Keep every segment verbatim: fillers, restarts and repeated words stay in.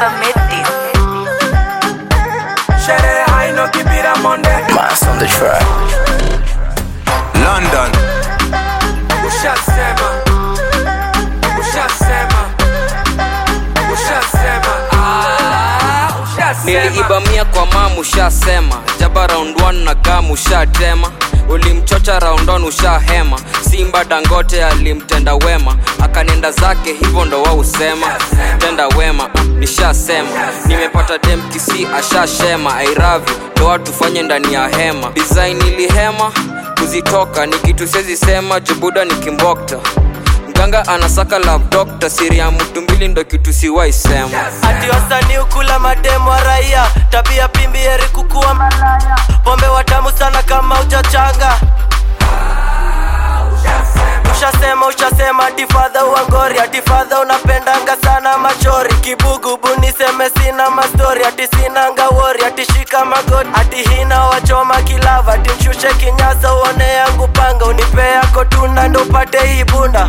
Never made this. Shere haino kibira monde. Mass on the track. London. Ushasema. Ushasema. Ushasema. Ah, ushasema. Niliiba mia kwa mamu ushasema. Jaba round one na gamu ushatema. Ulimchocha round one ushahema. Simba Dangote alimtenda wema. Akanenda zake hivyo ndo wao usema. Tenda wema, uh, nishasema. Nimepata dem kisi ashashema. I love you, ndo watu fanye ndani ya hema. Design ilihema, kuzitoka ni kitu siwezi sema. Jubuda ni kimbokta. Mganga anasaka love doctor. Siri ya mtu mbili ndo kitu siwai sema. Ati wasanii ukula mademu wa raia. Tabia pimbi heri kukua malaya. Pombe watamu sana kama ujachanga. Ushasema, ushasema ati father uangori. Ati father unapendanga sana machori. Kibugubu niseme sina mastori. Ati sinanga wori, ati shika magoti. Ati hina wachoma kilava. Ati mshushe kinyasa uone yangu panga. Unipe yako tunda ndo upate hii bunda.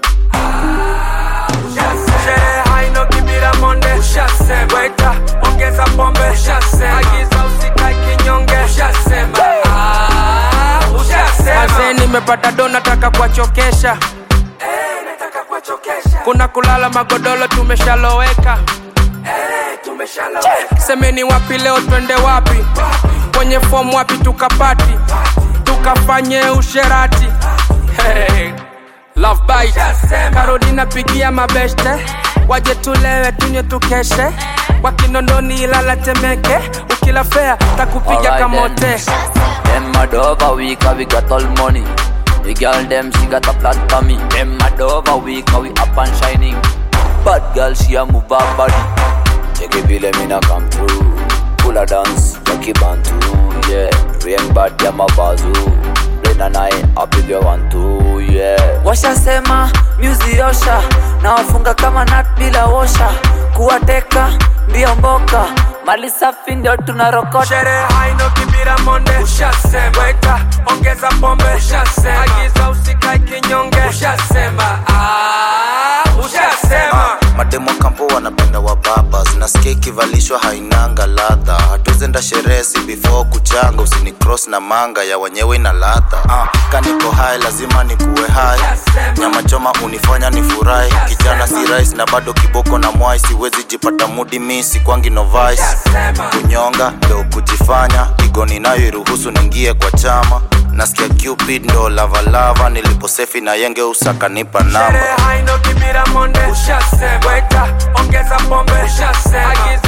Shere haino kibira monde. Ushasema. Waiter, ongeza pombe. Ushasema. Agiza usikae kinyonge. Ushasema. Ah, ushasema. Azee nimepata do nataka kuwachokesha. Eh, nataka kuwachokesha. Kuna kulala magodolo tumeshaloweka. Eh, tumeshaloweka. Semeni wapi leo twende wapi? Kwenye form wapi tukapati? Tukafanye usherati. Hey, love bite. Karodi napigia mabeste. Waje tulewe tunywe tukeshe. Wakinondoni ilala Temeke. Ukila fea takupiga kamote. Them mad over week, we got all money. The girl them she got a flat for me. Them mad over week, we up and shining. Bad girl she a move her body. Take it feel me na come through. Full a dance, lucky bantu. Yeah, rain bad ya mabazu. Rain and I, I big you want to. Yeah. Washasema music osha. Na wafunga kama nut bila osha. Kuwateka mbio mboka. Mali safi ndio tunarokota. Shere haino kibira monde. Ushasema. Waiter, ongeza pombe. Ushasema. Agiza usikae kinyonge. Ushasema. Ah, ushasema. Mademo kampo wanapenda wa babas. Nasikia ikivalishwa hainanga ladha. Hatuzenda sherehe si before kuchanga. Usini cross na manga ya wenyewe na ladha. Ah, kaniko high lazima nikuwe high. Nyama choma unifanya nifurahi. Kijana si rice na bado kiboko na mwai. Siwezi jipata mudi misi kwangi no vice. Kunyonga ndo kujifanya. Igoni nayo iruhusu ningie kwa chama. Nasikia Cupid ndo lava lava. Niliposefi na yenge usaka nipa namba. Shere haino kibira monde. Ushasema. Waiter, ongeza pombe. Ushasema.